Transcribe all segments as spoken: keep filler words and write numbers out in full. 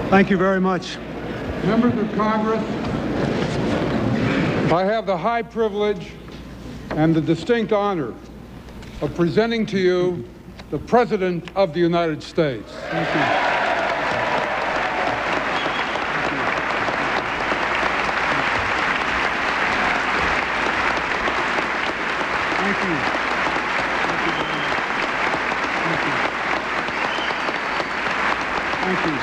Thank you very much. Members of Congress, I have the high privilege and the distinct honor of presenting to you the President of the United States. Thank you. Thank you. Thank you.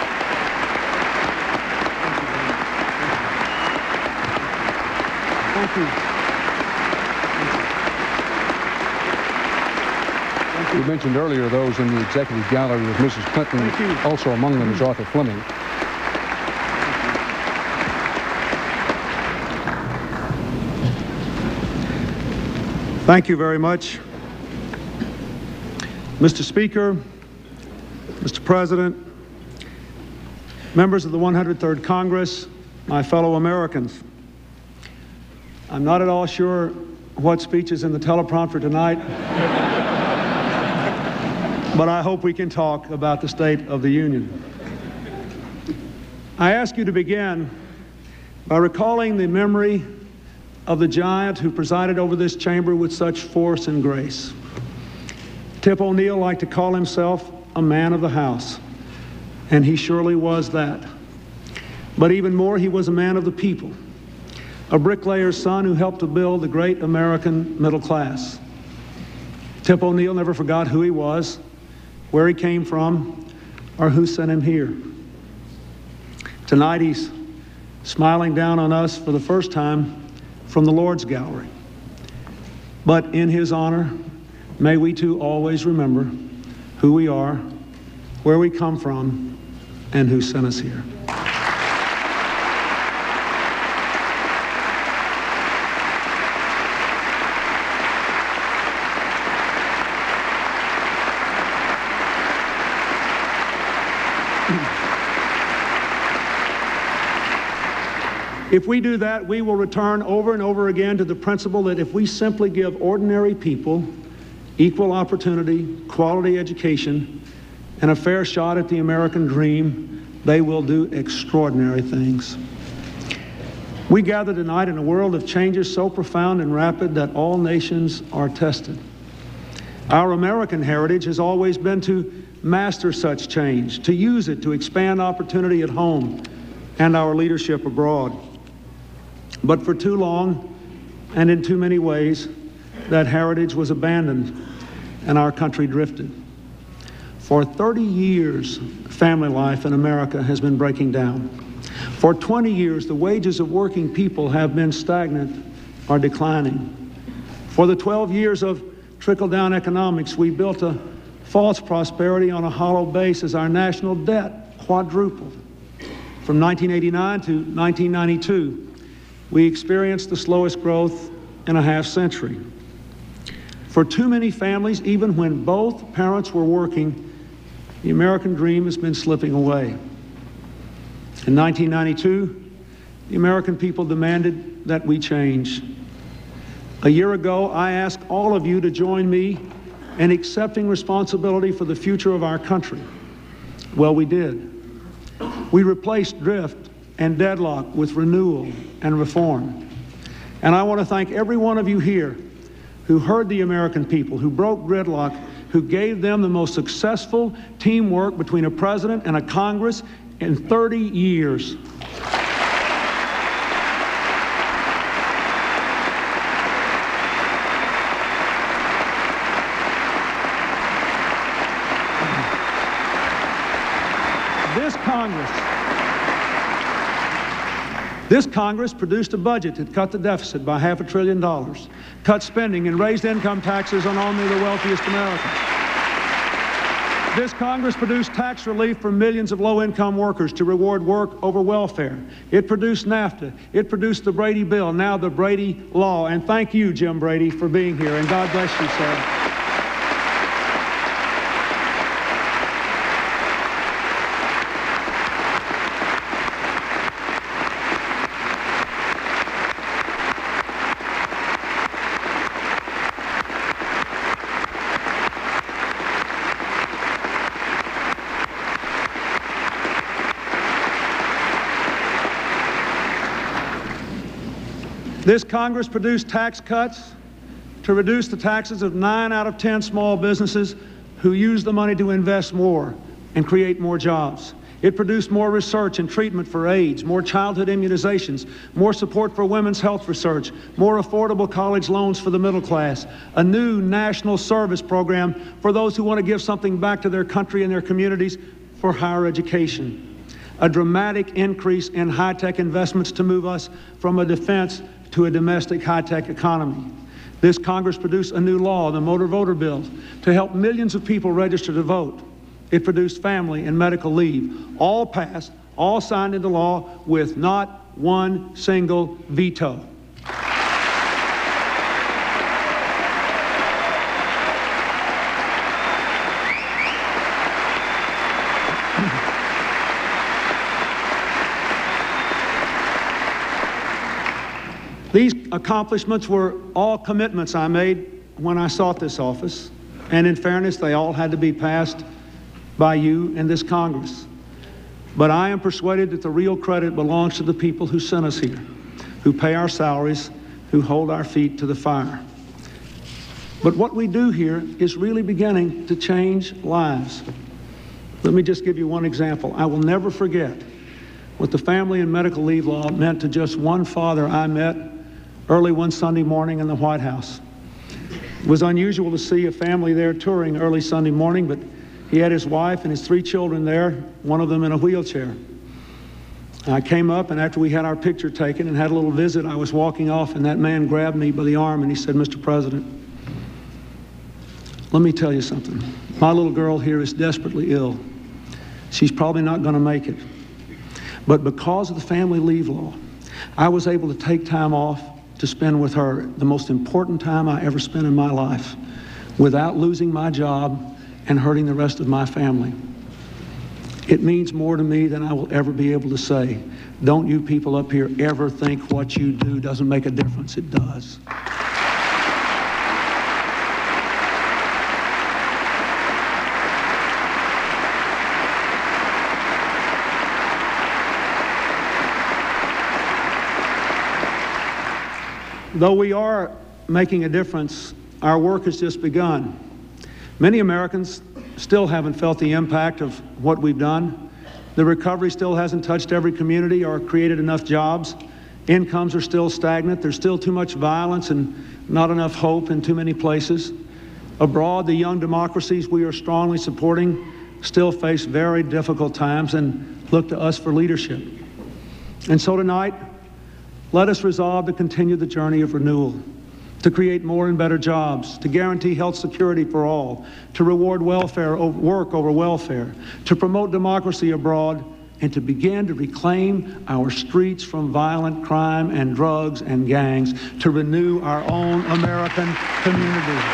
Thank you. You mentioned earlier those in the executive gallery with Missus Clinton. Also among them is Arthur Fleming. Thank you very much. Mister Speaker, Mister President, members of the one hundred third Congress, my fellow Americans, I'm not at all sure what speech is in the teleprompter tonight, but I hope we can talk about the State of the Union. I ask you to begin by recalling the memory of the giant who presided over this chamber with such force and grace. Tip O'Neill liked to call himself a man of the house, and he surely was that. But even more, he was a man of the people, a bricklayer's son who helped to build the great American middle class. Tip O'Neill never forgot who he was, where he came from, or who sent him here. Tonight he's smiling down on us for the first time from the Lord's gallery. But in his honor, may we too always remember who we are, where we come from, and who sent us here. If we do that, we will return over and over again to the principle that if we simply give ordinary people equal opportunity, quality education, and a fair shot at the American dream, they will do extraordinary things. We gather tonight in a world of changes so profound and rapid that all nations are tested. Our American heritage has always been to master such change, to use it to expand opportunity at home and our leadership abroad. But for too long, and in too many ways, that heritage was abandoned and our country drifted. For thirty years, family life in America has been breaking down. For twenty years, the wages of working people have been stagnant or declining. For the twelve years of trickle-down economics, we built a false prosperity on a hollow base as our national debt quadrupled. From nineteen eighty-nine to nineteen ninety-two, we experienced the slowest growth in a half century. For too many families, even when both parents were working, the American dream has been slipping away. In nineteen ninety-two, the American people demanded that we change. A year ago, I asked all of you to join me in accepting responsibility for the future of our country. Well, we did. We replaced drift and deadlock with renewal and reform. And I want to thank every one of you here who heard the American people, who broke gridlock, who gave them the most successful teamwork between a president and a Congress in thirty years. This Congress This Congress produced a budget that cut the deficit by half a trillion dollars, cut spending and raised income taxes on only the wealthiest Americans. This Congress produced tax relief for millions of low-income workers to reward work over welfare. It produced NAFTA. It produced the Brady Bill, now the Brady Law. And thank you, Jim Brady, for being here. And God bless you, sir. This Congress produced tax cuts to reduce the taxes of nine out of ten small businesses who use the money to invest more and create more jobs. It produced more research and treatment for AIDS, more childhood immunizations, more support for women's health research, more affordable college loans for the middle class, a new national service program for those who want to give something back to their country and their communities for higher education, a dramatic increase in high-tech investments to move us from a defense to a domestic high-tech economy. This Congress produced a new law, the Motor Voter Bill, to help millions of people register to vote. It produced family and medical leave, all passed, all signed into law with not one single veto. These accomplishments were all commitments I made when I sought this office, and in fairness, they all had to be passed by you and this Congress. But I am persuaded that the real credit belongs to the people who sent us here, who pay our salaries, who hold our feet to the fire. But what we do here is really beginning to change lives. Let me just give you one example. I will never forget what the family and medical leave law meant to just one father I met early one Sunday morning in the White House. It was unusual to see a family there touring early Sunday morning, but he had his wife and his three children there, one of them in a wheelchair. I came up, and after we had our picture taken and had a little visit, I was walking off, and that man grabbed me by the arm and he said, "Mister President, let me tell you something. My little girl here is desperately ill. She's probably not going to make it. But because of the family leave law, I was able to take time off to spend with her the most important time I ever spent in my life without losing my job and hurting the rest of my family. It means more to me than I will ever be able to say. Don't you people up here ever think what you do doesn't make a difference. It does." Though we are making a difference, our work has just begun. Many Americans still haven't felt the impact of what we've done. The recovery still hasn't touched every community or created enough jobs. Incomes are still stagnant. There's still too much violence and not enough hope in too many places. Abroad, the young democracies we are strongly supporting still face very difficult times and look to us for leadership. And so tonight, let us resolve to continue the journey of renewal, to create more and better jobs, to guarantee health security for all, to reward welfare over work over welfare, to promote democracy abroad, and to begin to reclaim our streets from violent crime and drugs and gangs, to renew our own American community.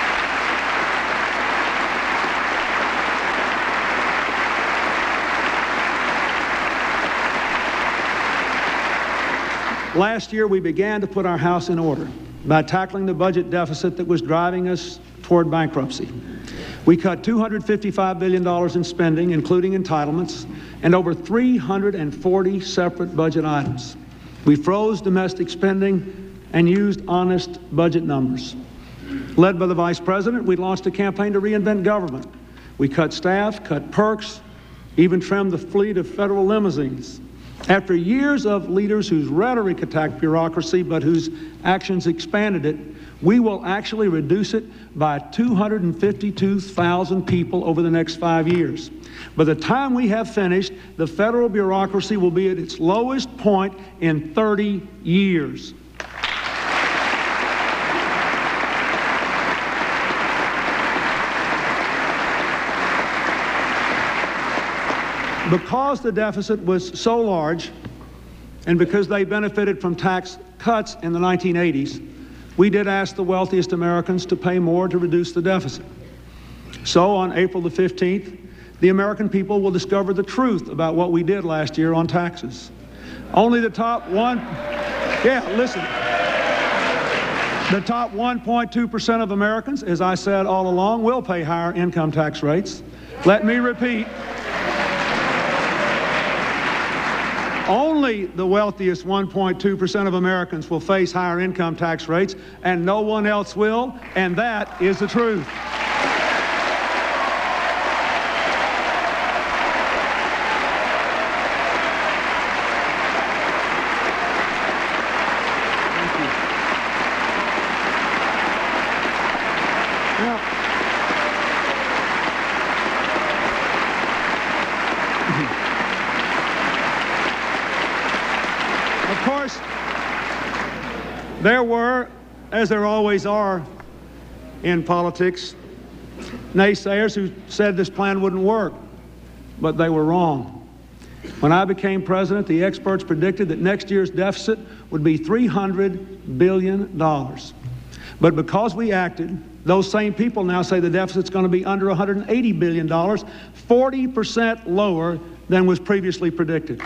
Last year, we began to put our house in order by tackling the budget deficit that was driving us toward bankruptcy. We cut two hundred fifty-five billion dollars in spending, including entitlements, and over three hundred forty separate budget items. We froze domestic spending and used honest budget numbers. Led by the Vice President, we launched a campaign to reinvent government. We cut staff, cut perks, even trimmed the fleet of federal limousines. After years of leaders whose rhetoric attacked bureaucracy but whose actions expanded it, we will actually reduce it by two hundred fifty-two thousand people over the next five years. By the time we have finished, the federal bureaucracy will be at its lowest point in thirty years. Because the deficit was so large, and because they benefited from tax cuts in the nineteen eighties, we did ask the wealthiest Americans to pay more to reduce the deficit. So on April the fifteenth, the American people will discover the truth about what we did last year on taxes. Only the top one, yeah, listen. The top one point two percent of Americans, as I said all along, will pay higher income tax rates. Let me repeat. Only the wealthiest one point two percent of Americans will face higher income tax rates, and no one else will, and that is the truth. There were, as there always are in politics, naysayers who said this plan wouldn't work, but they were wrong. When I became president, the experts predicted that next year's deficit would be three hundred billion dollars. But because we acted, those same people now say the deficit's going to be under one hundred eighty billion dollars, forty percent lower than was previously predicted.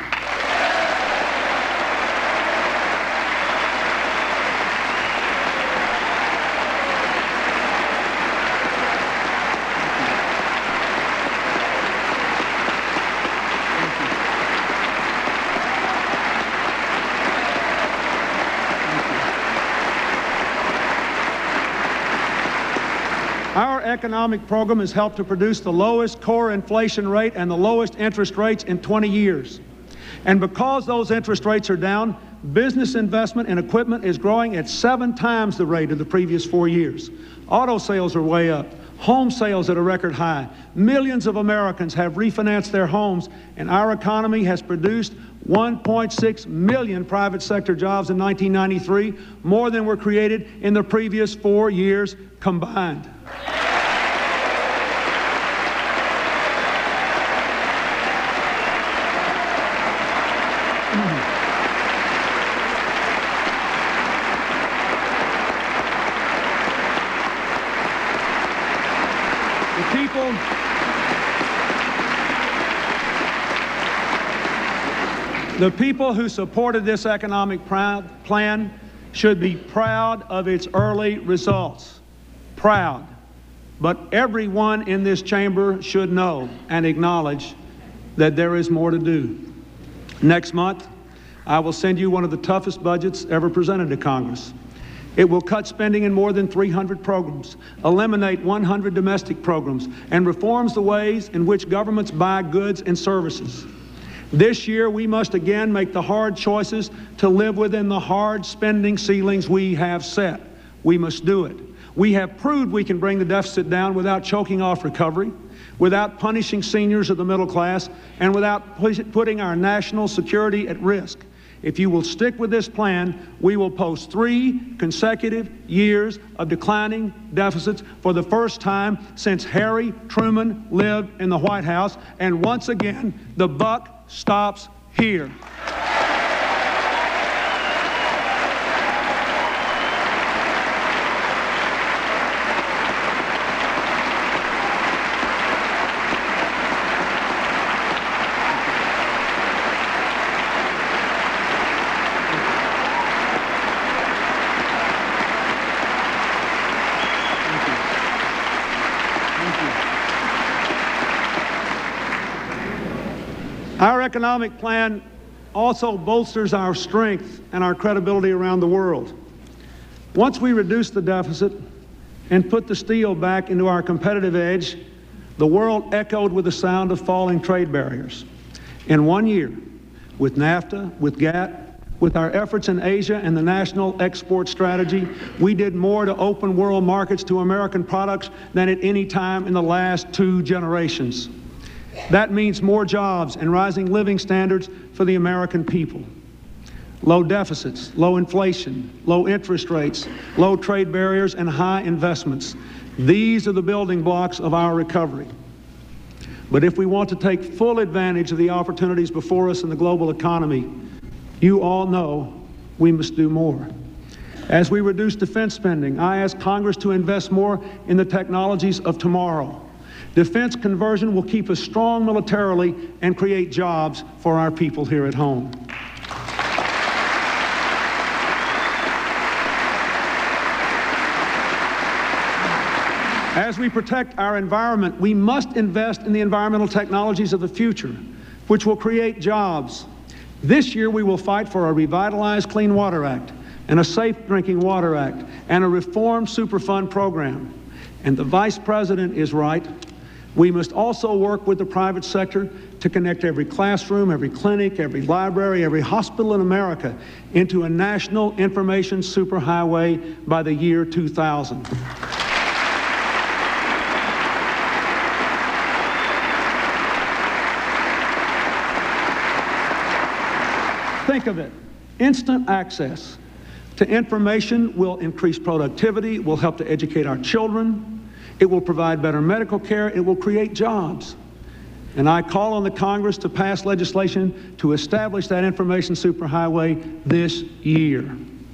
Our economic program has helped to produce the lowest core inflation rate and the lowest interest rates in twenty years. And because those interest rates are down, business investment in equipment is growing at seven times the rate of the previous four years. Auto sales are way up. Home sales at a record high. Millions of Americans have refinanced their homes, and our economy has produced one point six million private sector jobs in nineteen ninety-three, more than were created in the previous four years combined. The people, the people who supported this economic plan should be proud of its early results. Proud. But everyone in this chamber should know and acknowledge that there is more to do. Next month, I will send you one of the toughest budgets ever presented to Congress. It will cut spending in more than three hundred programs, eliminate one hundred domestic programs, and reforms the ways in which governments buy goods and services. This year, we must again make the hard choices to live within the hard spending ceilings we have set. We must do it. We have proved we can bring the deficit down without choking off recovery, without punishing seniors of the middle class, and without putting our national security at risk. If you will stick with this plan, we will post three consecutive years of declining deficits for the first time since Harry Truman lived in the White House. And once again, the buck stops here. Our economic plan also bolsters our strength and our credibility around the world. Once we reduce the deficit and put the steel back into our competitive edge, the world echoed with the sound of falling trade barriers. In one year, with NAFTA, with GATT, with our efforts in Asia and the National Export Strategy, we did more to open world markets to American products than at any time in the last two generations. That means more jobs and rising living standards for the American people. Low deficits, low inflation, low interest rates, low trade barriers, and high investments. These are the building blocks of our recovery. But if we want to take full advantage of the opportunities before us in the global economy, you all know we must do more. As we reduce defense spending, I ask Congress to invest more in the technologies of tomorrow. Defense conversion will keep us strong militarily and create jobs for our people here at home. As we protect our environment, we must invest in the environmental technologies of the future, which will create jobs, This year we will fight for a revitalized Clean Water Act and a Safe Drinking Water Act and a reformed Superfund program. And the Vice President is right. We must also work with the private sector to connect every classroom, every clinic, every library, every hospital in America into a national information superhighway by the year two thousand. Think of it, instant access to information will increase productivity, will help to educate our children, it will provide better medical care, it will create jobs. And I call on the Congress to pass legislation to establish that information superhighway this year.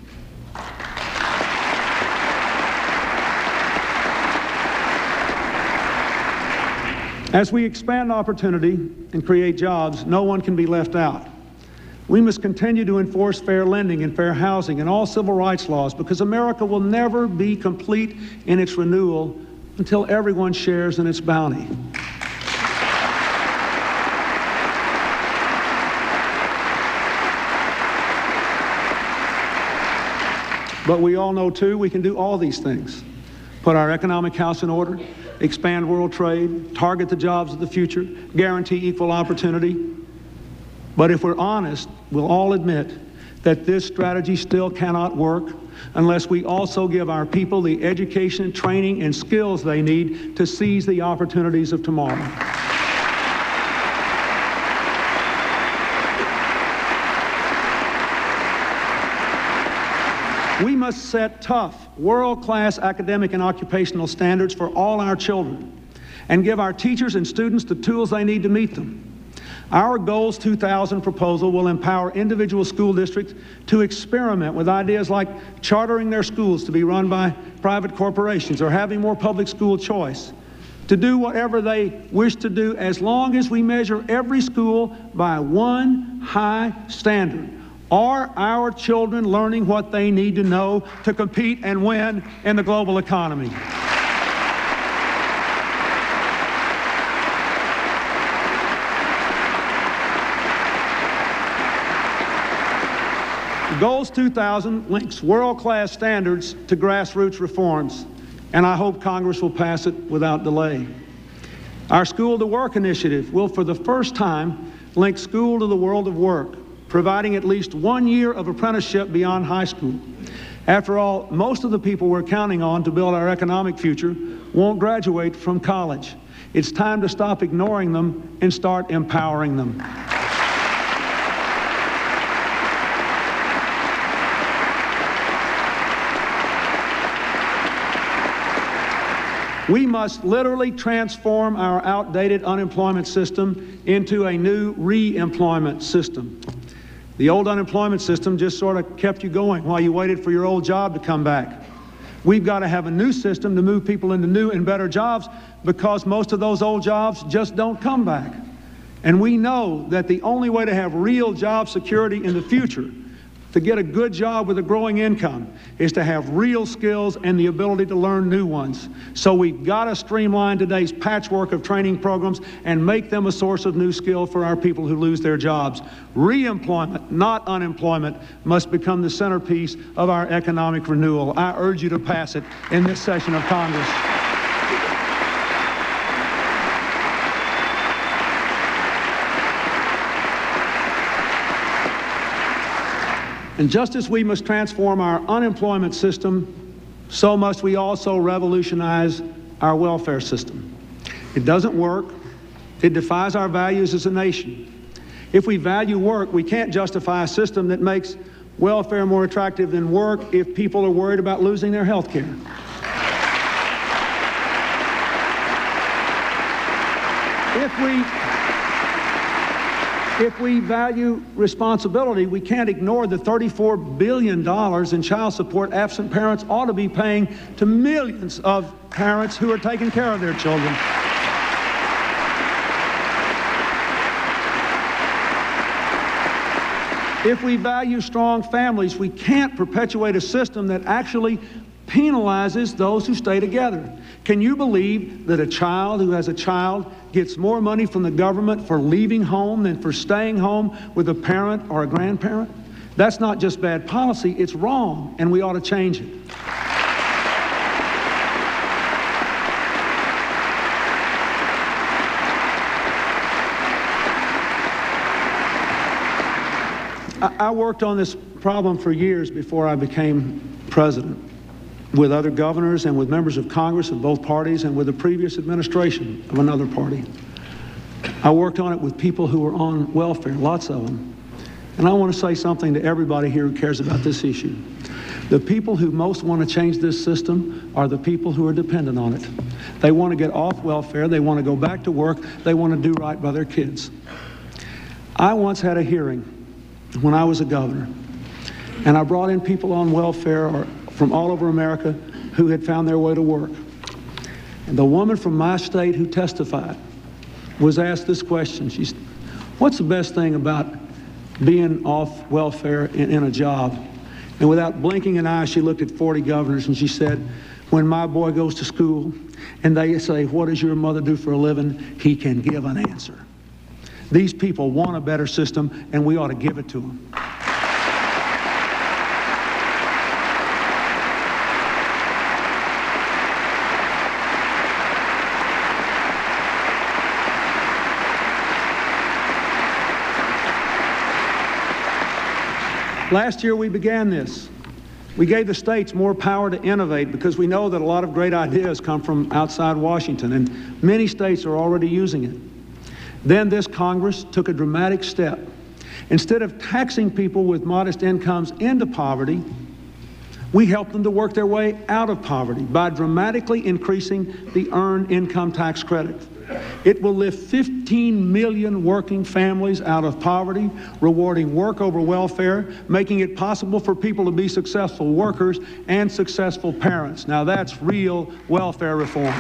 As we expand opportunity and create jobs, no one can be left out. We must continue to enforce fair lending and fair housing and all civil rights laws, because America will never be complete in its renewal until everyone shares in its bounty. But we all know, too, we can do all these things. Put our economic house in order, expand world trade, target the jobs of the future, guarantee equal opportunity. But if we're honest, we'll all admit that this strategy still cannot work unless we also give our people the education, training, and skills they need to seize the opportunities of tomorrow. We must set tough, world-class academic and occupational standards for all our children and give our teachers and students the tools they need to meet them. Our Goals two thousand proposal will empower individual school districts to experiment with ideas like chartering their schools to be run by private corporations or having more public school choice, to do whatever they wish to do as long as we measure every school by one high standard. Are our children learning what they need to know to compete and win in the global economy? Goals two thousand links world-class standards to grassroots reforms, and I hope Congress will pass it without delay. Our School to Work initiative will, for the first time, link school to the world of work, providing at least one year of apprenticeship beyond high school. After all, most of the people we're counting on to build our economic future won't graduate from college. It's time to stop ignoring them and start empowering them. We must literally transform our outdated unemployment system into a new re-employment system. The old unemployment system just sort of kept you going while you waited for your old job to come back. We've got to have a new system to move people into new and better jobs, because most of those old jobs just don't come back. And we know that the only way to have real job security in the future, to get a good job with a growing income, is to have real skills and the ability to learn new ones. So we've got to streamline today's patchwork of training programs and make them a source of new skill for our people who lose their jobs. Re-employment, not unemployment, must become the centerpiece of our economic renewal. I urge you to pass it in this session of Congress. And just as we must transform our unemployment system, so must we also revolutionize our welfare system. It doesn't work. It defies our values as a nation. If we value work, we can't justify a system that makes welfare more attractive than work if people are worried about losing their health care. If we If we value responsibility, we can't ignore the thirty-four billion dollars in child support absent parents ought to be paying to millions of parents who are taking care of their children. If we value strong families, we can't perpetuate a system that actually penalizes those who stay together. Can you believe that a child who has a child gets more money from the government for leaving home than for staying home with a parent or a grandparent? That's not just bad policy, it's wrong, and we ought to change it. I worked on this problem for years before I became president, with other governors and with members of Congress of both parties and with the previous administration of another party. I worked on it with people who were on welfare, lots of them. And I want to say something to everybody here who cares about this issue. The people who most want to change this system are the people who are dependent on it. They want to get off welfare, they want to go back to work, they want to do right by their kids. I once had a hearing when I was a governor, and I brought in people on welfare or from all over America who had found their way to work. And the woman from my state who testified was asked this question. She said, what's the best thing about being off welfare in, in a job? And without blinking an eye, she looked at forty governors and she said, when my boy goes to school and they say, what does your mother do for a living? He can give an answer. These people want a better system, and we ought to give it to them. Last year we began this. We gave the states more power to innovate because we know that a lot of great ideas come from outside Washington, and many states are already using it. Then this Congress took a dramatic step. Instead of taxing people with modest incomes into poverty, we helped them to work their way out of poverty by dramatically increasing the earned income tax credit. It will lift fifteen million working families out of poverty, rewarding work over welfare, making it possible for people to be successful workers and successful parents. Now that's real welfare reform.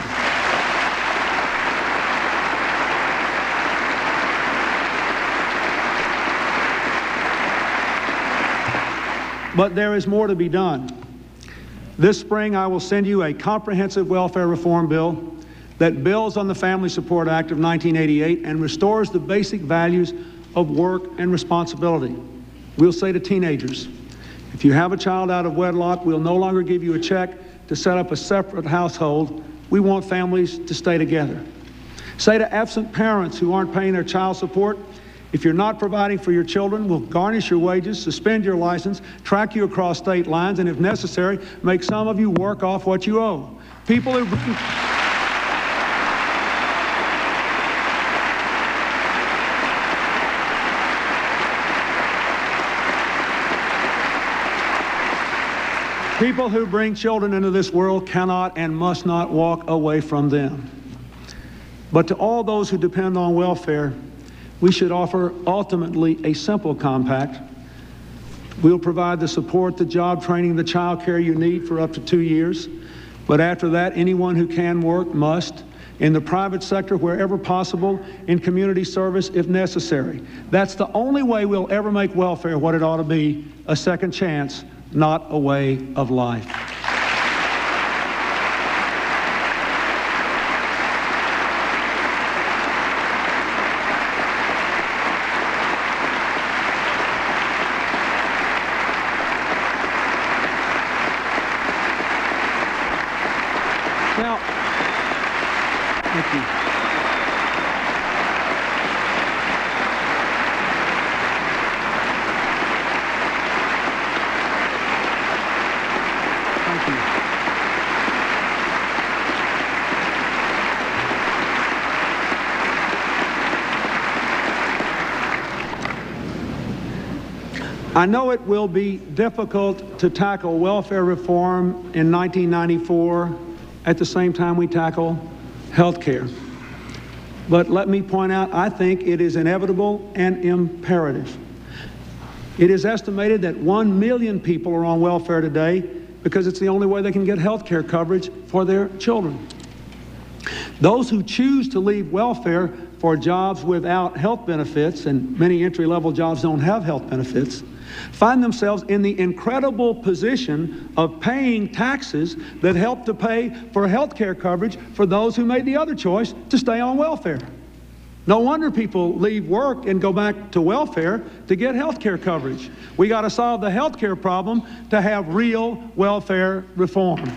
But there is more to be done. This spring, I will send you a comprehensive welfare reform bill that builds on the Family Support Act of nineteen eighty-eight and restores the basic values of work and responsibility. We'll say to teenagers, if you have a child out of wedlock, we'll no longer give you a check to set up a separate household. We want families to stay together. Say to absent parents who aren't paying their child support, if you're not providing for your children, we'll garnish your wages, suspend your license, track you across state lines, and if necessary, make some of you work off what you owe. People who bring... People who bring children into this world cannot and must not walk away from them. But to all those who depend on welfare, we should offer ultimately a simple compact. We'll provide the support, the job training, the child care you need for up to two years. But after that, anyone who can work must, in the private sector wherever possible, in community service if necessary. That's the only way we'll ever make welfare what it ought to be, a second chance, not a way of life. Now, thank you. Thank you. I know it will be difficult to tackle welfare reform in nineteen ninety-four at the same time we tackle health care. But let me point out, I think it is inevitable and imperative. It is estimated that one million people are on welfare today because it's the only way they can get health care coverage for their children. Those who choose to leave welfare for jobs without health benefits, and many entry-level jobs don't have health benefits, find themselves in the incredible position of paying taxes that help to pay for health care coverage for those who made the other choice to stay on welfare. No wonder people leave work and go back to welfare to get health care coverage. We got to solve the health care problem to have real welfare reform.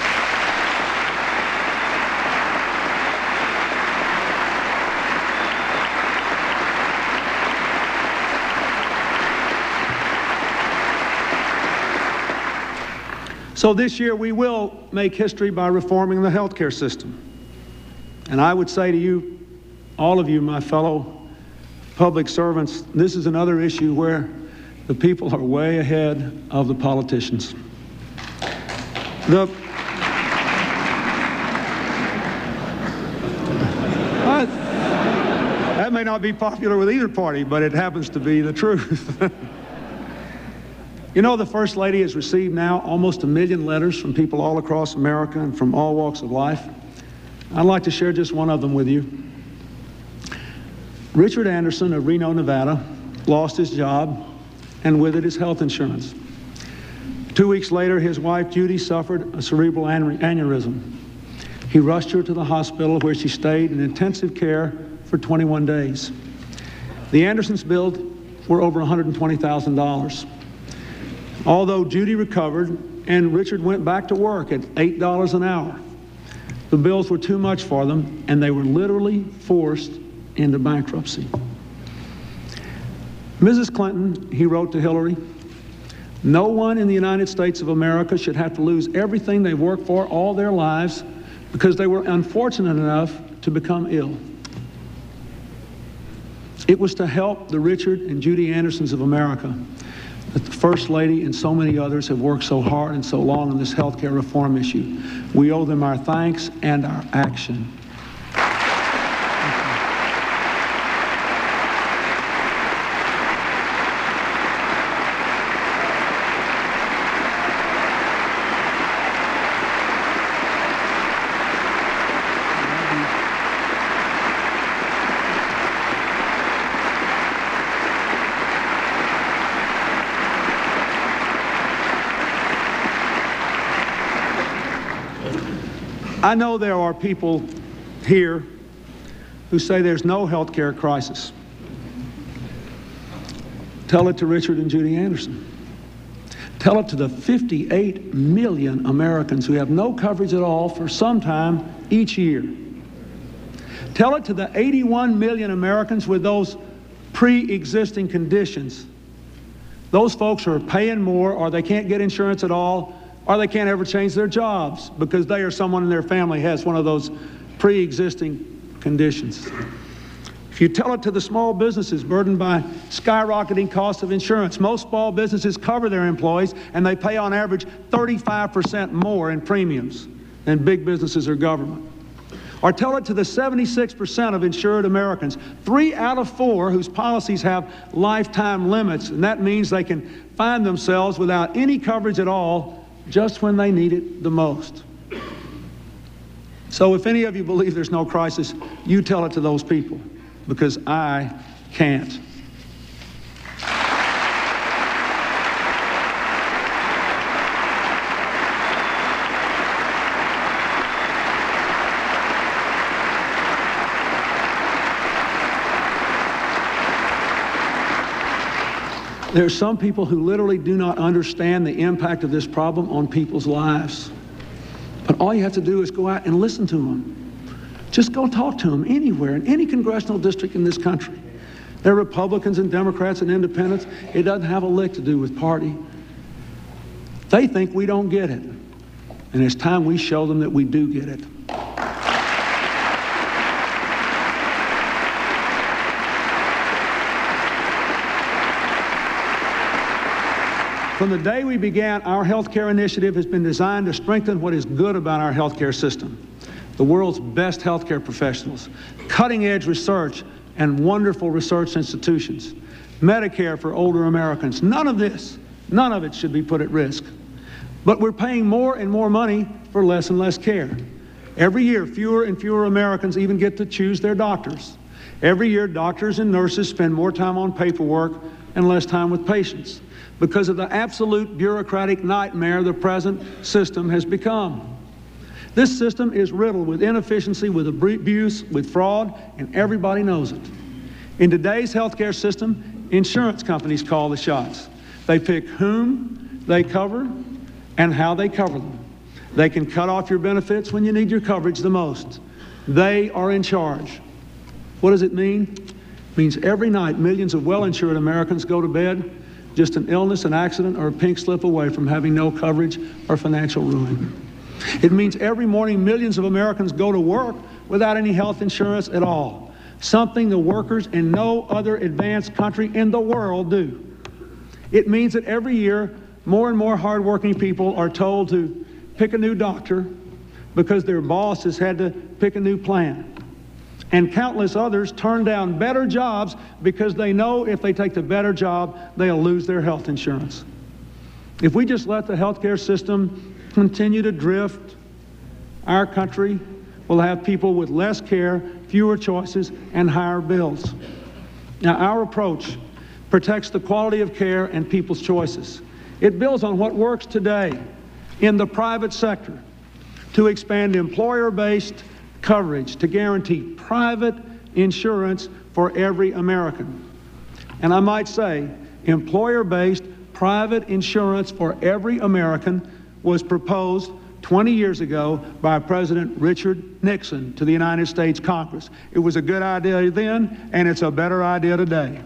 So this year we will make history by reforming the health care system. And I would say to you, all of you, my fellow public servants, this is another issue where the people are way ahead of the politicians. The, uh, that may not be popular with either party, but it happens to be the truth. You know, the First Lady has received now almost a million letters from people all across America and from all walks of life. I'd like to share just one of them with you. Richard Anderson of Reno, Nevada, lost his job and with it his health insurance. Two weeks later, his wife Judy suffered a cerebral aneurysm. He rushed her to the hospital where she stayed in intensive care for twenty-one days. The Andersons' bills were over one hundred twenty thousand dollars. Although Judy recovered and Richard went back to work at eight dollars an hour, the bills were too much for them and they were literally forced into bankruptcy. Missus Clinton, he wrote to Hillary, no one in the United States of America should have to lose everything they worked for all their lives because they were unfortunate enough to become ill. It was to help the Richard and Judy Andersons of America that the First Lady and so many others have worked so hard and so long on this health care reform issue. We owe them our thanks and our action. I know there are people here who say there's no health care crisis. Tell it to Richard and Judy Anderson. Tell it to the fifty-eight million Americans who have no coverage at all for some time each year. Tell it to the eighty-one million Americans with those pre-existing conditions. Those folks who are paying more, or they can't get insurance at all, or they can't ever change their jobs because they or someone in their family has one of those pre-existing conditions. If you tell it to the small businesses burdened by skyrocketing costs of insurance, most small businesses cover their employees and they pay on average thirty-five percent more in premiums than big businesses or government. Or tell it to the seventy-six percent of insured Americans, three out of four whose policies have lifetime limits, and that means they can find themselves without any coverage at all just when they need it the most. So if any of you believe there's no crisis, you tell it to those people, because I can't. There are some people who literally do not understand the impact of this problem on people's lives. But all you have to do is go out and listen to them. Just go talk to them anywhere, in any congressional district in this country. There are Republicans and Democrats and independents. It doesn't have a lick to do with party. They think we don't get it. And it's time we show them that we do get it. From the day we began, our health care initiative has been designed to strengthen what is good about our health care system. The world's best health care professionals, cutting-edge research, and wonderful research institutions. Medicare for older Americans. None of this, none of it should be put at risk. But we're paying more and more money for less and less care. Every year, fewer and fewer Americans even get to choose their doctors. Every year, doctors and nurses spend more time on paperwork and less time with patients because of the absolute bureaucratic nightmare the present system has become. This system is riddled with inefficiency, with abuse, with fraud, and everybody knows it. In today's healthcare system, insurance companies call the shots. They pick whom they cover and how they cover them. They can cut off your benefits when you need your coverage the most. They are in charge. What does it mean? It means every night millions of well-insured Americans go to bed just an illness, an accident, or a pink slip away from having no coverage or financial ruin. It means every morning millions of Americans go to work without any health insurance at all, something the workers in no other advanced country in the world do. It means that every year more and more hardworking people are told to pick a new doctor because their boss has had to pick a new plan. And countless others turn down better jobs because they know if they take the better job, they'll lose their health insurance. If we just let the healthcare system continue to drift, our country will have people with less care, fewer choices, and higher bills. Now, our approach protects the quality of care and people's choices. It builds on what works today in the private sector to expand employer-based coverage to guarantee private insurance for every American. And I might say, employer-based private insurance for every American was proposed twenty years ago by President Richard Nixon to the United States Congress. It was a good idea then, and it's a better idea today.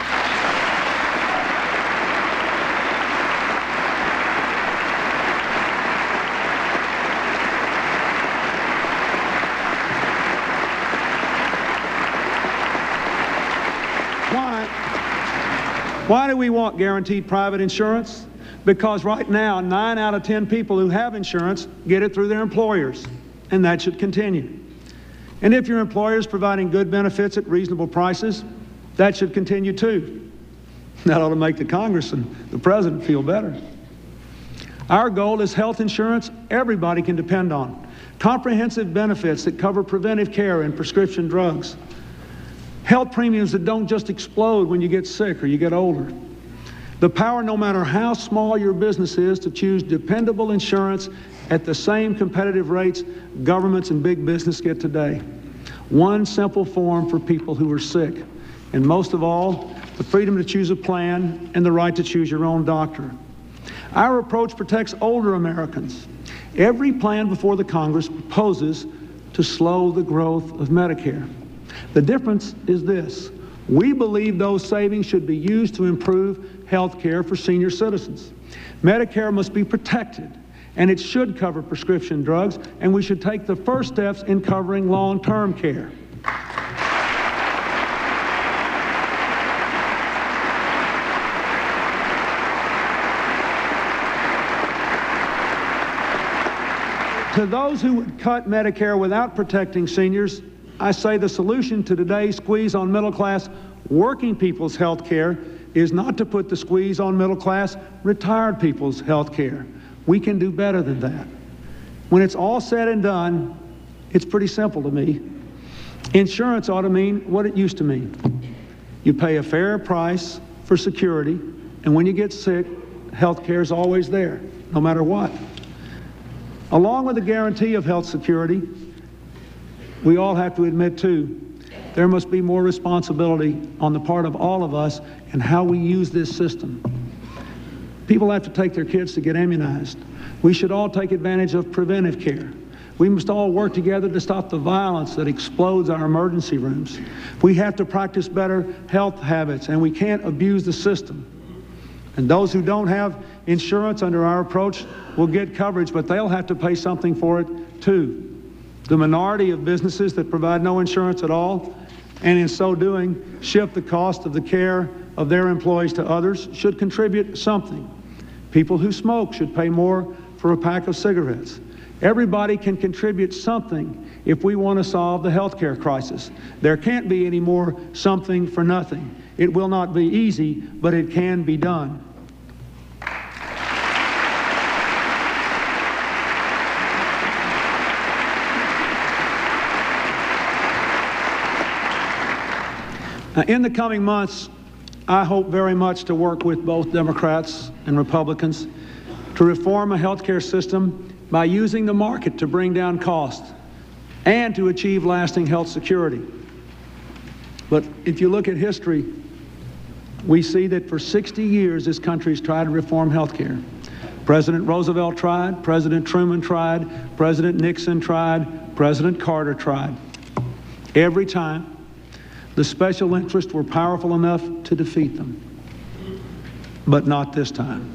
Why do we want guaranteed private insurance? Because right now, nine out of ten people who have insurance get it through their employers, and that should continue. And if your employer is providing good benefits at reasonable prices, that should continue too. That ought to make the Congress and the President feel better. Our goal is health insurance everybody can depend on. Comprehensive benefits that cover preventive care and prescription drugs. Health premiums that don't just explode when you get sick or you get older. The power, no matter how small your business is, to choose dependable insurance at the same competitive rates governments and big business get today. One simple form for people who are sick. And most of all, the freedom to choose a plan and the right to choose your own doctor. Our approach protects older Americans. Every plan before the Congress proposes to slow the growth of Medicare. The difference is this. We believe those savings should be used to improve health care for senior citizens. Medicare must be protected, and it should cover prescription drugs, and we should take the first steps in covering long-term care. To those who would cut Medicare without protecting seniors, I say the solution to today's squeeze on middle-class working people's health care is not to put the squeeze on middle-class retired people's health care. We can do better than that. When it's all said and done, it's pretty simple to me. Insurance ought to mean what it used to mean. You pay a fair price for security, and when you get sick, health care is always there, no matter what. Along with the guarantee of health security, we all have to admit, too, there must be more responsibility on the part of all of us in how we use this system. People have to take their kids to get immunized. We should all take advantage of preventive care. We must all work together to stop the violence that explodes our emergency rooms. We have to practice better health habits, and we can't abuse the system. And those who don't have insurance under our approach will get coverage, but they'll have to pay something for it, too. The minority of businesses that provide no insurance at all, and in so doing, shift the cost of the care of their employees to others, should contribute something. People who smoke should pay more for a pack of cigarettes. Everybody can contribute something if we want to solve the health care crisis. There can't be any more something for nothing. It will not be easy, but it can be done. Now, in the coming months, I hope very much to work with both Democrats and Republicans to reform a health care system by using the market to bring down costs and to achieve lasting health security. But if you look at history, we see that for sixty years this country's tried to reform health care. President Roosevelt tried, President Truman tried, President Nixon tried, President Carter tried. Every time, the special interests were powerful enough to defeat them. But not this time.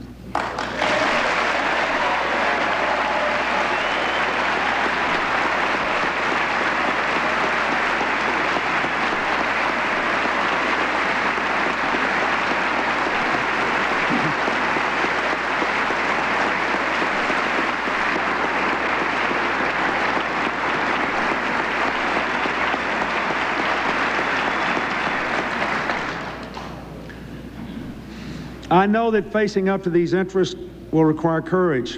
I know that facing up to these interests will require courage.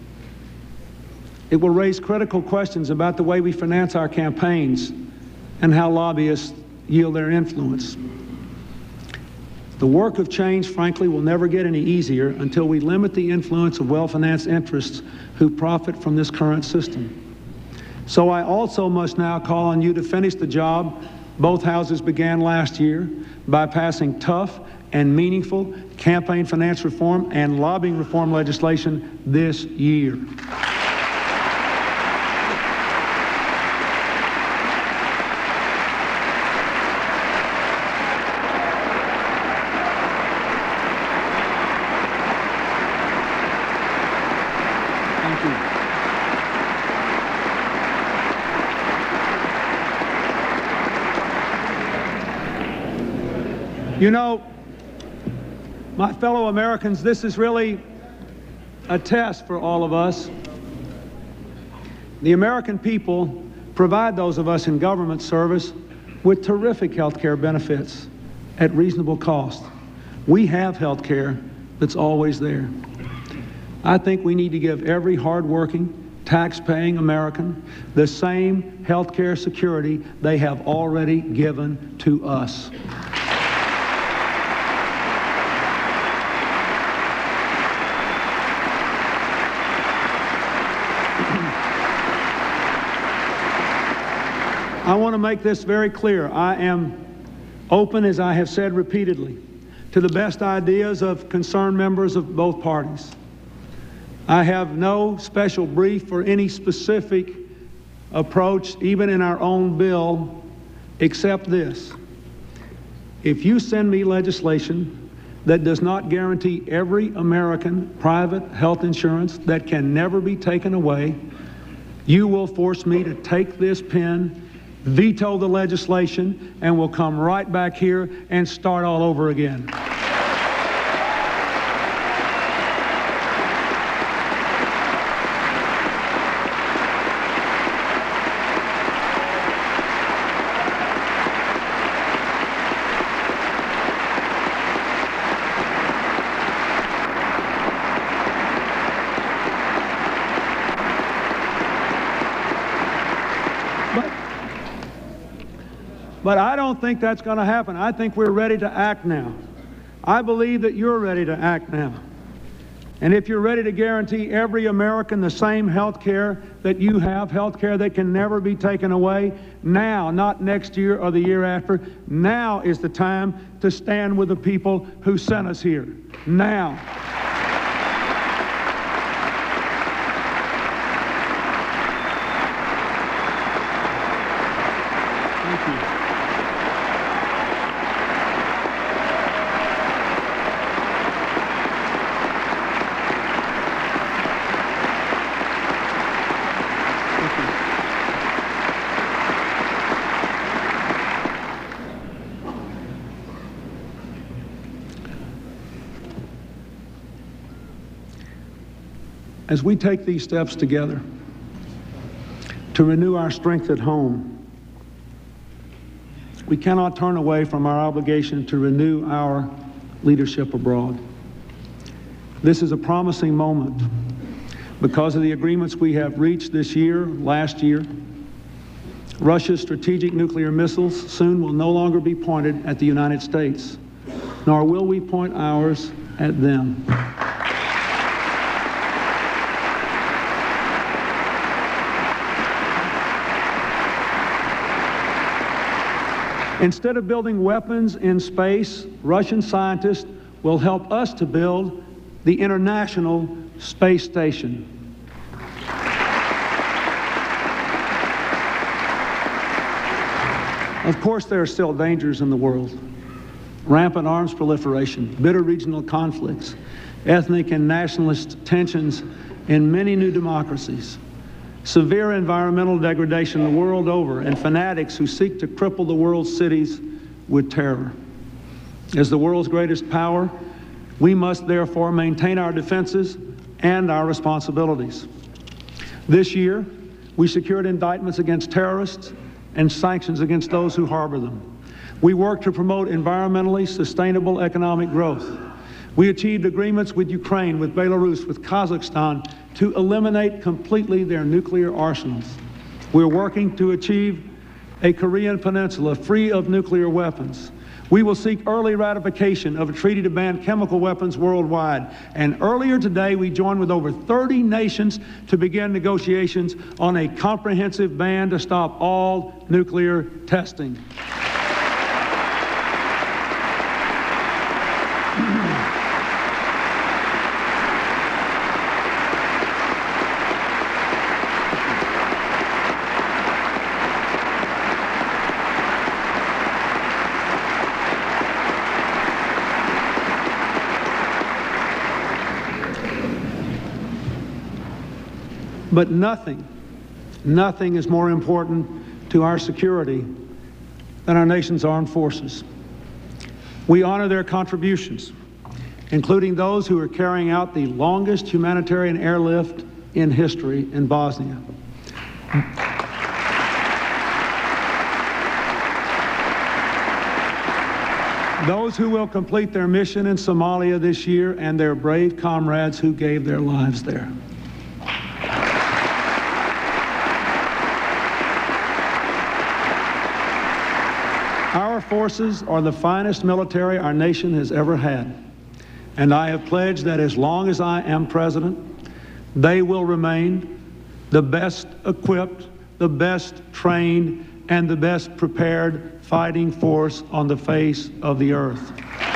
It will raise critical questions about the way we finance our campaigns and how lobbyists yield their influence. The work of change, frankly, will never get any easier until we limit the influence of well-financed interests who profit from this current system. So I also must now call on you to finish the job both houses began last year by passing tough and meaningful campaign finance reform and lobbying reform legislation this year. Thank you. You know, my fellow Americans, this is really a test for all of us. The American people provide those of us in government service with terrific health care benefits at reasonable cost. We have health care that's always there. I think we need to give every hardworking, tax-paying American the same health care security they have already given to us. I want to make this very clear. I am open, as I have said repeatedly, to the best ideas of concerned members of both parties. I have no special brief for any specific approach, even in our own bill, except this. If you send me legislation that does not guarantee every American private health insurance that can never be taken away, you will force me to take this pen, veto the legislation, and we'll come right back here and start all over again. But I don't think that's going to happen. I think we're ready to act now. I believe that you're ready to act now. And if you're ready to guarantee every American the same health care that you have, health care that can never be taken away, now, not next year or the year after, now is the time to stand with the people who sent us here. Now. Thank you. As we take these steps together to renew our strength at home, we cannot turn away from our obligation to renew our leadership abroad. This is a promising moment because of the agreements we have reached this year, last year. Russia's strategic nuclear missiles soon will no longer be pointed at the United States. nor will we point ours at them. Instead of building weapons in space, Russian scientists will help us to build the International Space Station. Of course, there are still dangers in the world. Rampant arms proliferation, bitter regional conflicts, ethnic and nationalist tensions in many new democracies, severe environmental degradation the world over, and fanatics who seek to cripple the world's cities with terror. As the world's greatest power, we must therefore maintain our defenses and our responsibilities. This year, we secured indictments against terrorists and sanctions against those who harbor them. We worked to promote environmentally sustainable economic growth. We achieved agreements with Ukraine, with Belarus, with Kazakhstan to eliminate completely their nuclear arsenals. We're working to achieve a Korean peninsula free of nuclear weapons. We will seek early ratification of a treaty to ban chemical weapons worldwide. And earlier today, we joined with over thirty nations to begin negotiations on a comprehensive ban to stop all nuclear testing. But nothing, nothing is more important to our security than our nation's armed forces. We honor their contributions, including those who are carrying out the longest humanitarian airlift in history in Bosnia. Those who will complete their mission in Somalia this year, and their brave comrades who gave their lives there. Our forces are the finest military our nation has ever had, and I have pledged that as long as I am president, they will remain the best equipped, the best trained, and the best prepared fighting force on the face of the earth.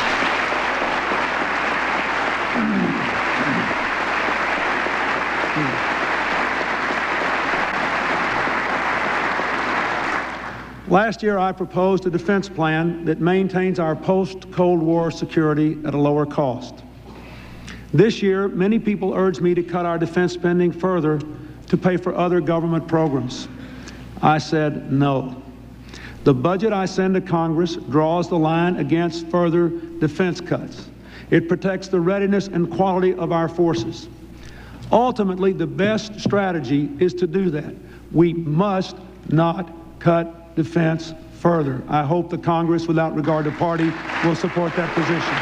Last year, I proposed a defense plan that maintains our post-Cold War security at a lower cost. This year, many people urged me to cut our defense spending further to pay for other government programs. I said no. The budget I send to Congress draws the line against further defense cuts. It protects the readiness and quality of our forces. Ultimately, the best strategy is to do that. We must not cut defense further. I hope the Congress, without regard to party, will support that position.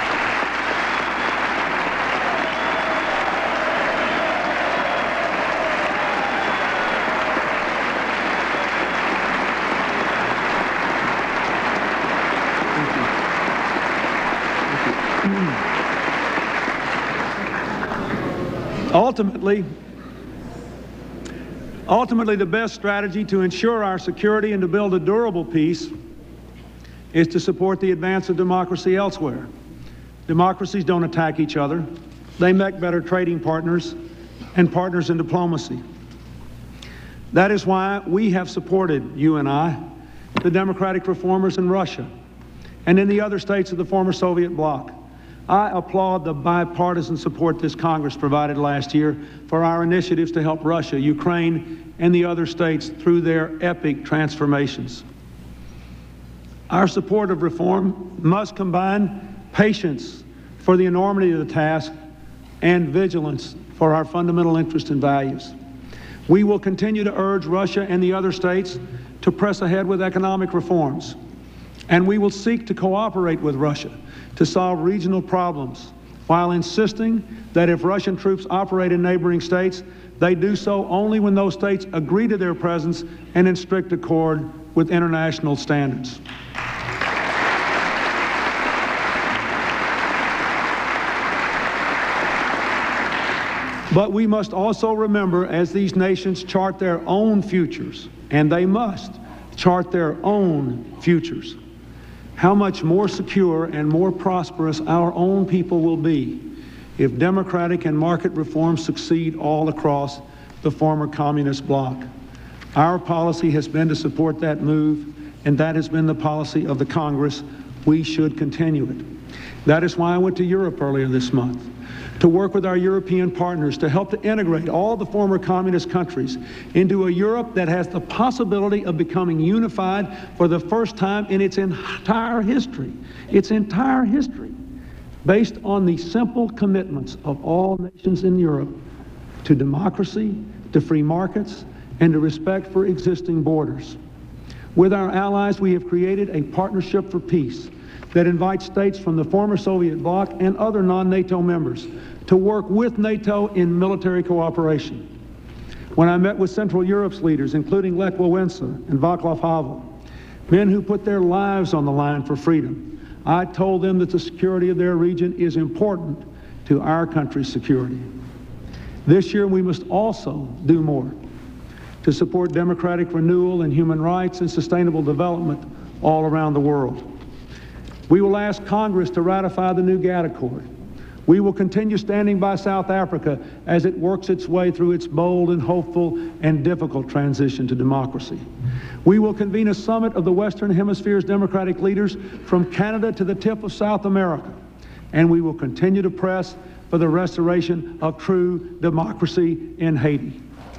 Ultimately, Ultimately, the best strategy to ensure our security and to build a durable peace is to support the advance of democracy elsewhere. Democracies don't attack each other. They make better trading partners and partners in diplomacy. That is why we have supported, you and I, the democratic reformers in Russia and in the other states of the former Soviet bloc. I applaud the bipartisan support this Congress provided last year for our initiatives to help Russia, Ukraine, and the other states through their epic transformations. Our support of reform must combine patience for the enormity of the task and vigilance for our fundamental interests and values. We will continue to urge Russia and the other states to press ahead with economic reforms, and we will seek to cooperate with Russia to solve regional problems, while insisting that if Russian troops operate in neighboring states, they do so only when those states agree to their presence and in strict accord with international standards. But we must also remember, as these nations chart their own futures, and they must chart their own futures, how much more secure and more prosperous our own people will be if democratic and market reforms succeed all across the former communist bloc. Our policy has been to support that move, and that has been the policy of the Congress. We should continue it. That is why I went to Europe earlier this month, to work with our European partners to help to integrate all the former communist countries into a Europe that has the possibility of becoming unified for the first time in its entire history, its entire history, based on the simple commitments of all nations in Europe to democracy, to free markets, and to respect for existing borders. With our allies, we have created a partnership for peace that invites states from the former Soviet bloc and other non-NATO members to work with NATO in military cooperation. When I met with Central Europe's leaders, including Lech Wałęsa and Václav Havel, men who put their lives on the line for freedom, I told them that the security of their region is important to our country's security. This year, we must also do more to support democratic renewal and human rights and sustainable development all around the world. We will ask Congress to ratify the new GATT Accord. We will continue standing by South Africa as it works its way through its bold and hopeful and difficult transition to democracy. We will convene a summit of the Western Hemisphere's democratic leaders from Canada to the tip of South America, and we will continue to press for the restoration of true democracy in Haiti.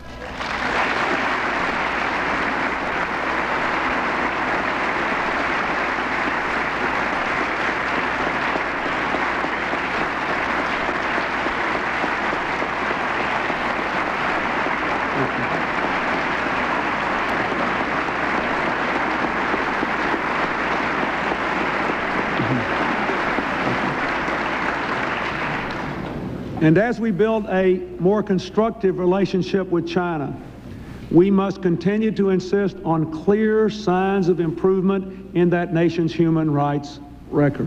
And as we build a more constructive relationship with China, we must continue to insist on clear signs of improvement in that nation's human rights record.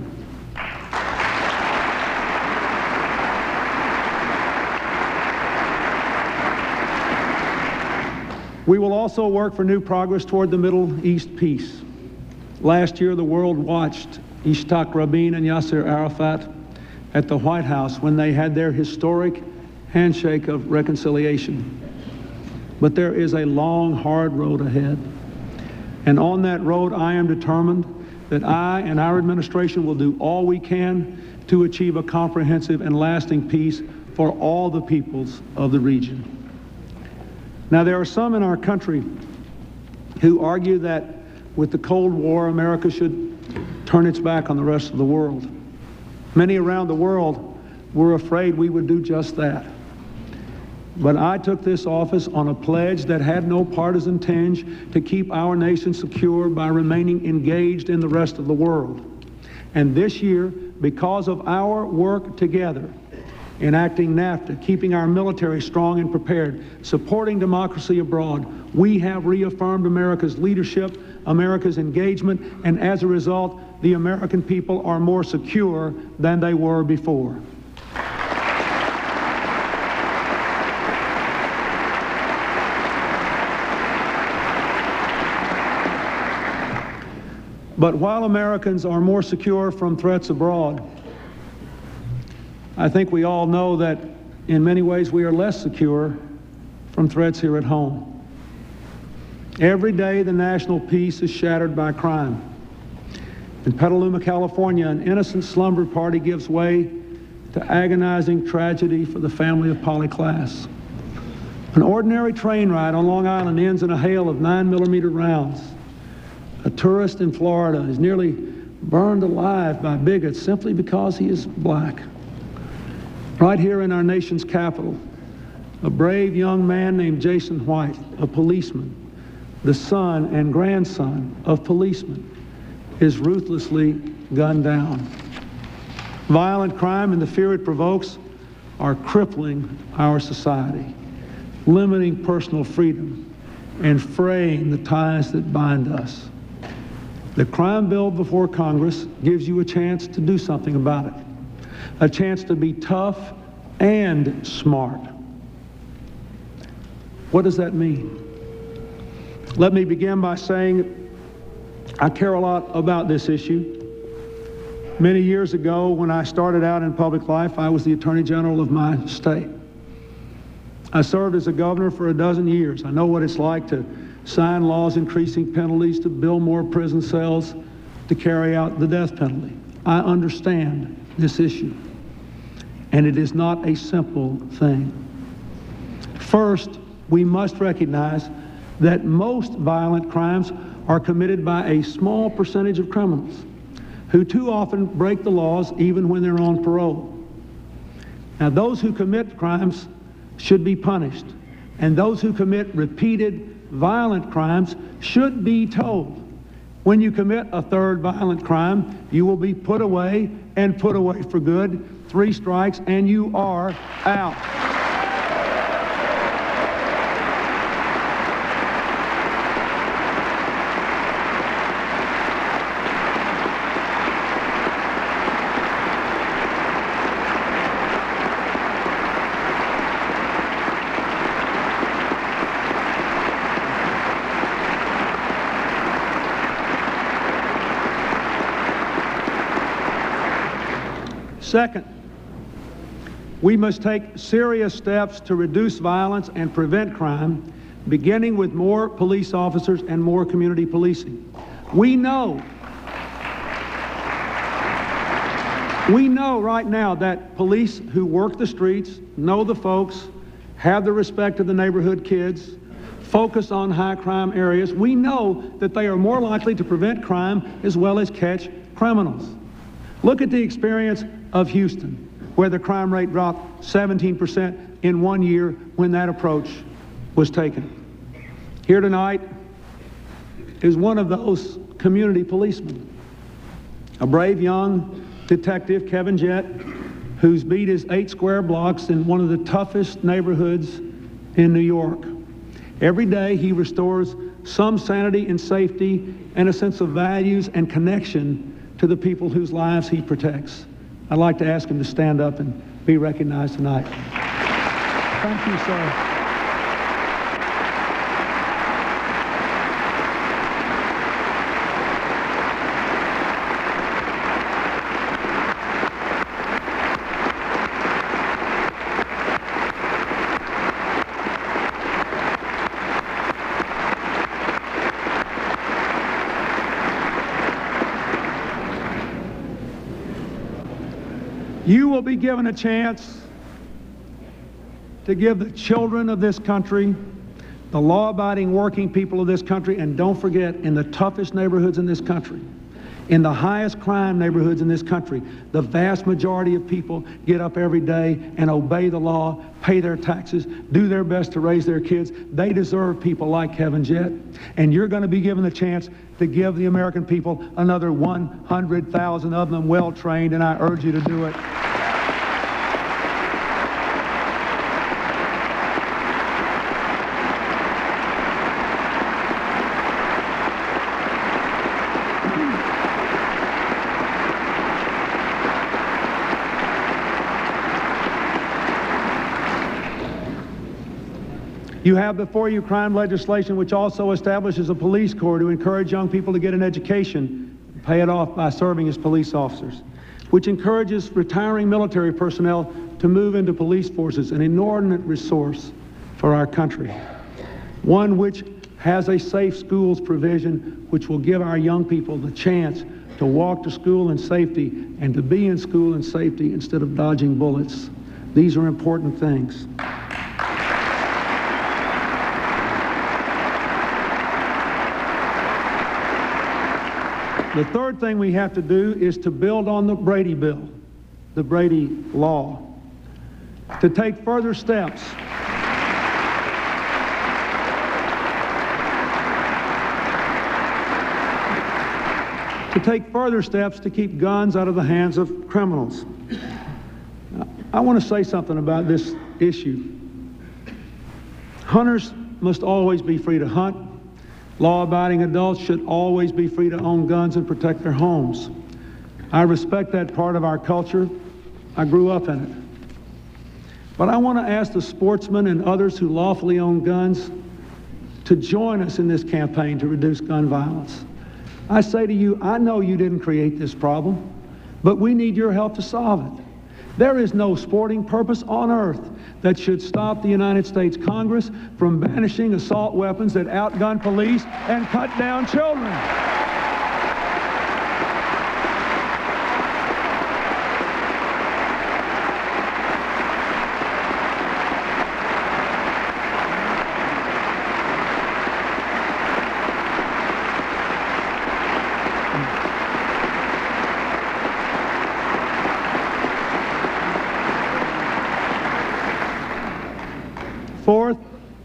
We will also work for new progress toward the Middle East peace. Last year, the world watched Yitzhak Rabin and Yasser Arafat at the White House when they had their historic handshake of reconciliation. But there is a long, hard road ahead. And on that road, I am determined that I and our administration will do all we can to achieve a comprehensive and lasting peace for all the peoples of the region. Now, there are some in our country who argue that with the Cold War, America should turn its back on the rest of the world. Many around the world were afraid we would do just that. But I took this office on a pledge that had no partisan tinge to keep our nation secure by remaining engaged in the rest of the world. And this year, because of our work together, enacting NAFTA, keeping our military strong and prepared, supporting democracy abroad, we have reaffirmed America's leadership, America's engagement, and as a result, the American people are more secure than they were before. But while Americans are more secure from threats abroad, I think we all know that in many ways we are less secure from threats here at home. Every day the national peace is shattered by crime. In Petaluma, California, an innocent slumber party gives way to agonizing tragedy for the family of Polly Klaas. An ordinary train ride on Long Island ends in a hail of nine millimeter rounds. A tourist in Florida is nearly burned alive by bigots simply because he is black. Right here in our nation's capital, a brave young man named Jason White, a policeman, the son and grandson of policemen, is ruthlessly gunned down. Violent crime and the fear it provokes are crippling our society, limiting personal freedom, and fraying the ties that bind us. The crime bill before Congress gives you a chance to do something about it, a chance to be tough and smart. What does that mean? Let me begin by saying I care a lot about this issue. Many years ago, when I started out in public life, I was the Attorney General of my state. I served as a governor for a dozen years. I know what it's like to sign laws increasing penalties, to build more prison cells, to carry out the death penalty. I understand this issue, and it is not a simple thing. First, we must recognize that most violent crimes are committed by a small percentage of criminals who too often break the laws even when they're on parole. Now, those who commit crimes should be punished, and those who commit repeated violent crimes should be told, when you commit a third violent crime, you will be put away and put away for good. Three strikes and you are out. Second, we must take serious steps to reduce violence and prevent crime, beginning with more police officers and more community policing. We know, we know right now that police who work the streets, know the folks, have the respect of the neighborhood kids, focus on high crime areas. We know that they are more likely to prevent crime as well as catch criminals. Look at the experience of Houston, where the crime rate dropped seventeen percent in one year when that approach was taken. Here tonight is one of those community policemen, a brave young detective, Kevin Jett, whose beat is eight square blocks in one of the toughest neighborhoods in New York. Every day he restores some sanity and safety and a sense of values and connection to the people whose lives he protects. I'd like to ask him to stand up and be recognized tonight. Thank you, sir. You will be given a chance to give the children of this country, the law-abiding working people of this country, and don't forget, in the toughest neighborhoods in this country, in the highest crime neighborhoods in this country, the vast majority of people get up every day and obey the law, pay their taxes, do their best to raise their kids. They deserve people like Kevin Jett, and you're going to be given the chance to give the American people another one hundred thousand of them well-trained, and I urge you to do it. You have before you crime legislation which also establishes a police corps to encourage young people to get an education, pay it off by serving as police officers, which encourages retiring military personnel to move into police forces, an inordinate resource for our country. One which has a safe schools provision which will give our young people the chance to walk to school in safety and to be in school in safety instead of dodging bullets. These are important things. The third thing we have to do is to build on the Brady Bill, the Brady Law, to take further steps to take further steps to keep guns out of the hands of criminals. I want to say something about this issue. Hunters must always be free to hunt. Law-abiding adults should always be free to own guns and protect their homes. I respect that part of our culture. I grew up in it. But I want to ask the sportsmen and others who lawfully own guns to join us in this campaign to reduce gun violence. I say to you, I know you didn't create this problem, but we need your help to solve it. There is no sporting purpose on earth that should stop the United States Congress from banishing assault weapons that outgun police and cut down children. Fourth,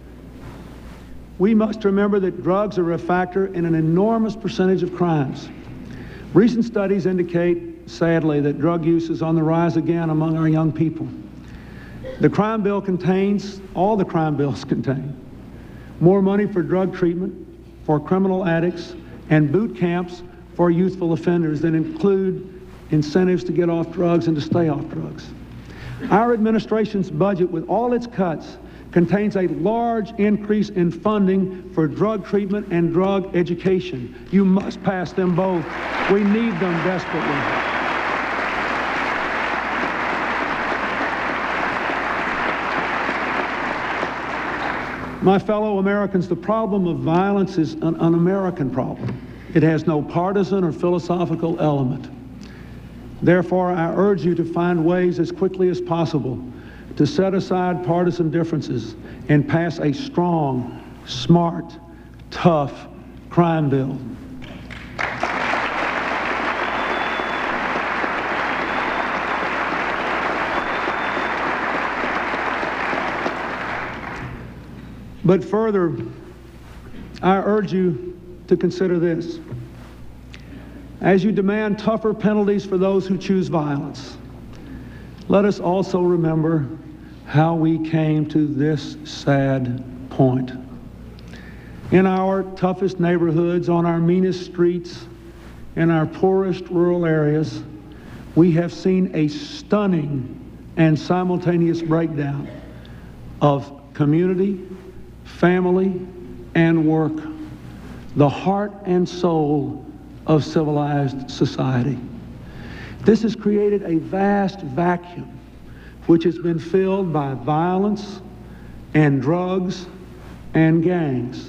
we must remember that drugs are a factor in an enormous percentage of crimes. Recent studies indicate, sadly, that drug use is on the rise again among our young people. The crime bill contains, all the crime bills contain, more money for drug treatment, for criminal addicts, and boot camps for youthful offenders that include incentives to get off drugs and to stay off drugs. Our administration's budget, with all its cuts, contains a large increase in funding for drug treatment and drug education. You must pass them both. We need them desperately. My fellow Americans, the problem of violence is an un-American problem. It has no partisan or philosophical element. Therefore, I urge you to find ways as quickly as possible to set aside partisan differences and pass a strong, smart, tough crime bill. But further, I urge you to consider this. As you demand tougher penalties for those who choose violence, let us also remember how we came to this sad point. In our toughest neighborhoods, on our meanest streets, in our poorest rural areas, we have seen a stunning and simultaneous breakdown of community, family, and work, the heart and soul of civilized society. This has created a vast vacuum which has been filled by violence and drugs and gangs.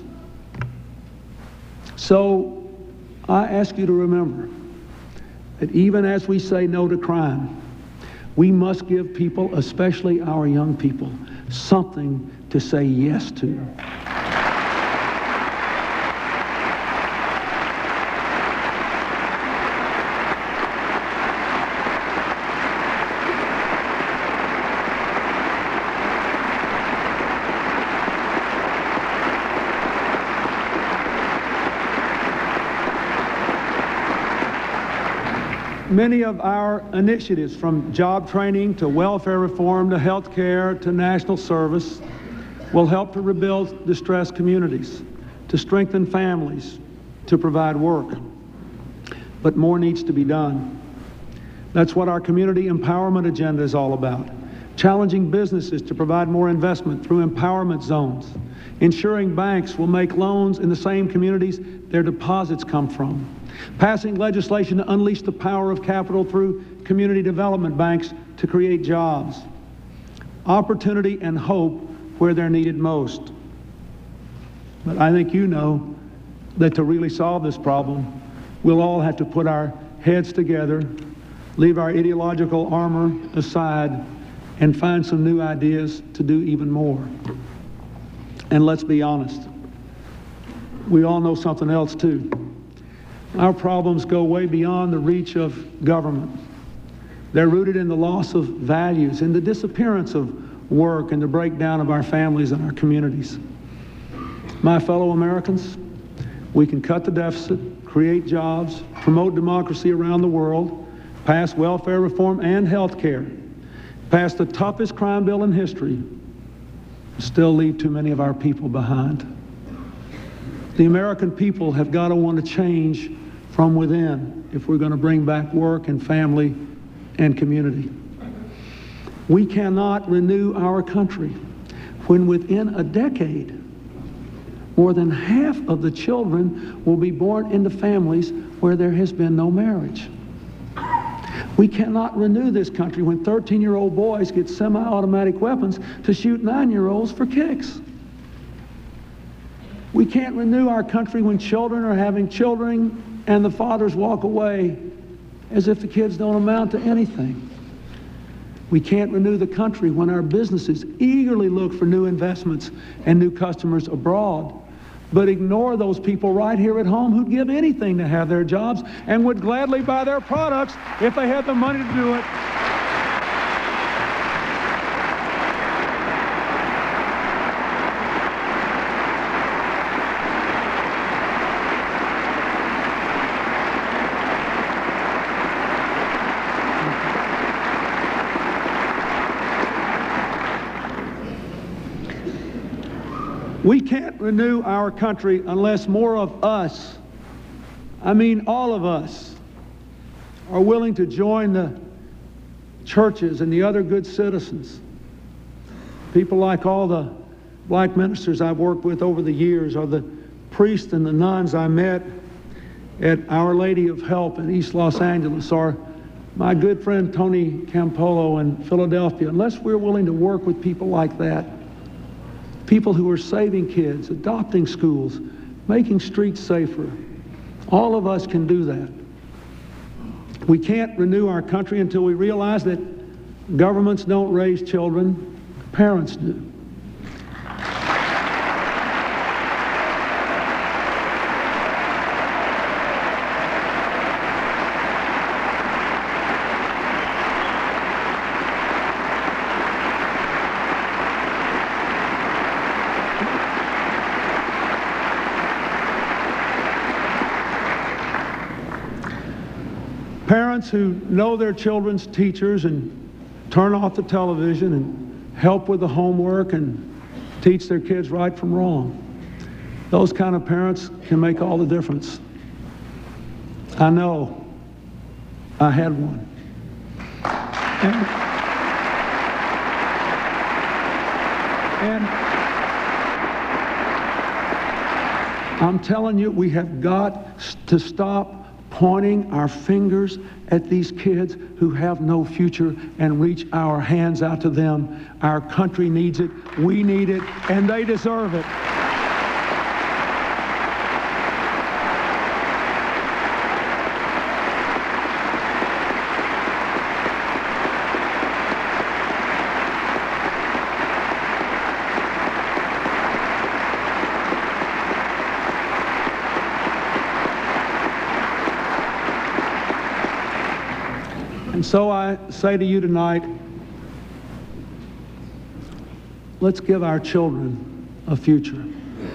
So I ask you to remember that even as we say no to crime, we must give people, especially our young people, something to say yes to. Many of our initiatives, from job training to welfare reform to health care to national service, will help to rebuild distressed communities, to strengthen families, to provide work. But more needs to be done. That's what our community empowerment agenda is all about. Challenging businesses to provide more investment through empowerment zones, ensuring banks will make loans in the same communities their deposits come from, passing legislation to unleash the power of capital through community development banks to create jobs, opportunity and hope where they're needed most. But I think you know that to really solve this problem, we'll all have to put our heads together, leave our ideological armor aside, and find some new ideas to do even more. And let's be honest, we all know something else too. Our problems go way beyond the reach of government. They're rooted in the loss of values, in the disappearance of work, and the breakdown of our families and our communities. My fellow Americans, we can cut the deficit, create jobs, promote democracy around the world, pass welfare reform and health care, pass the toughest crime bill in history, still leave too many of our people behind. The American people have got to want to change from within if we're going to bring back work and family and community. We cannot renew our country when within a decade, more than half of the children will be born into families where there has been no marriage. We cannot renew this country when thirteen-year-old boys get semi-automatic weapons to shoot nine-year-olds for kicks. We can't renew our country when children are having children and the fathers walk away as if the kids don't amount to anything. We can't renew the country when our businesses eagerly look for new investments and new customers abroad, but ignore those people right here at home who'd give anything to have their jobs and would gladly buy their products if they had the money to do it. We can't renew our country unless more of us, I mean all of us, are willing to join the churches and the other good citizens. People like all the black ministers I've worked with over the years, or the priests and the nuns I met at Our Lady of Help in East Los Angeles, or my good friend Tony Campolo in Philadelphia. Unless we're willing to work with people like that, people who are saving kids, adopting schools, making streets safer. All of us can do that. We can't renew our country until we realize that governments don't raise children, parents do. Parents who know their children's teachers and turn off the television and help with the homework and teach their kids right from wrong. Those kind of parents can make all the difference. I know. I had one. And, and I'm telling you, we have got to stop pointing our fingers at these kids who have no future and reach our hands out to them. Our country needs it, we need it, and they deserve it. And so I say to you tonight, let's give our children a future.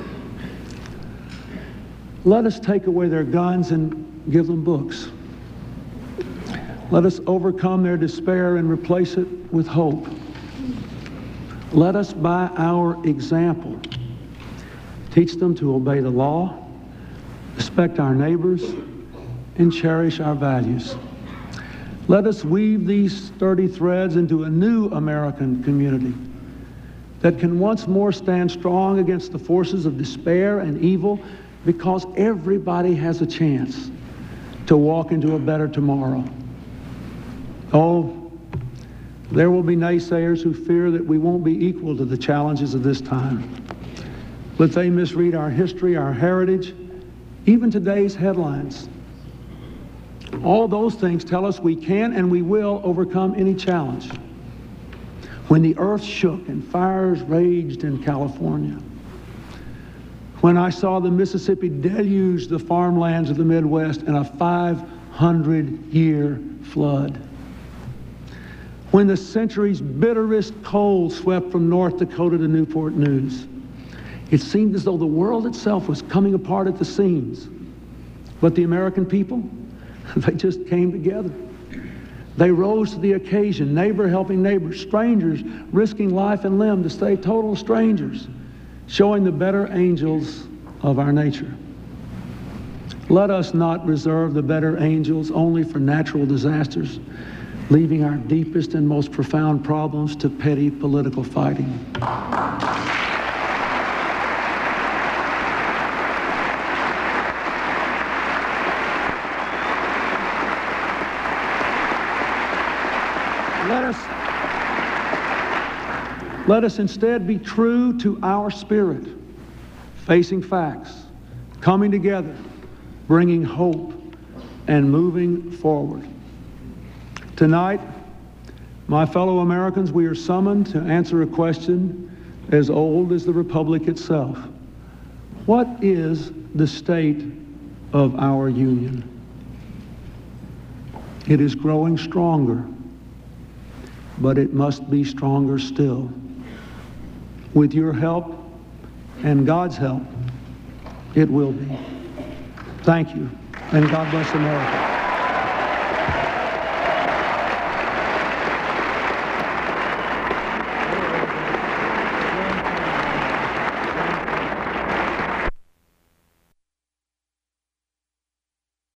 Let us take away their guns and give them books. Let us overcome their despair and replace it with hope. Let us, by our example, teach them to obey the law, respect our neighbors, and cherish our values. Let us weave these sturdy threads into a new American community that can once more stand strong against the forces of despair and evil, because everybody has a chance to walk into a better tomorrow. Oh, there will be naysayers who fear that we won't be equal to the challenges of this time. But they misread our history, our heritage, even today's headlines. All those things tell us we can and we will overcome any challenge. When the earth shook and fires raged in California, when I saw the Mississippi deluge the farmlands of the Midwest in a five hundred year flood, when the century's bitterest cold swept from North Dakota to Newport News, it seemed as though the world itself was coming apart at the seams. But the American people, they just came together. They rose to the occasion, neighbor helping neighbor, strangers risking life and limb to stay total strangers, showing the better angels of our nature. Let us not reserve the better angels only for natural disasters, leaving our deepest and most profound problems to petty political fighting. Let us, let us instead be true to our spirit, facing facts, coming together, bringing hope, and moving forward. Tonight, my fellow Americans, we are summoned to answer a question as old as the Republic itself. What is the state of our union? It is growing stronger, but it must be stronger still. With your help and God's help, it will be. Thank you, and God bless America.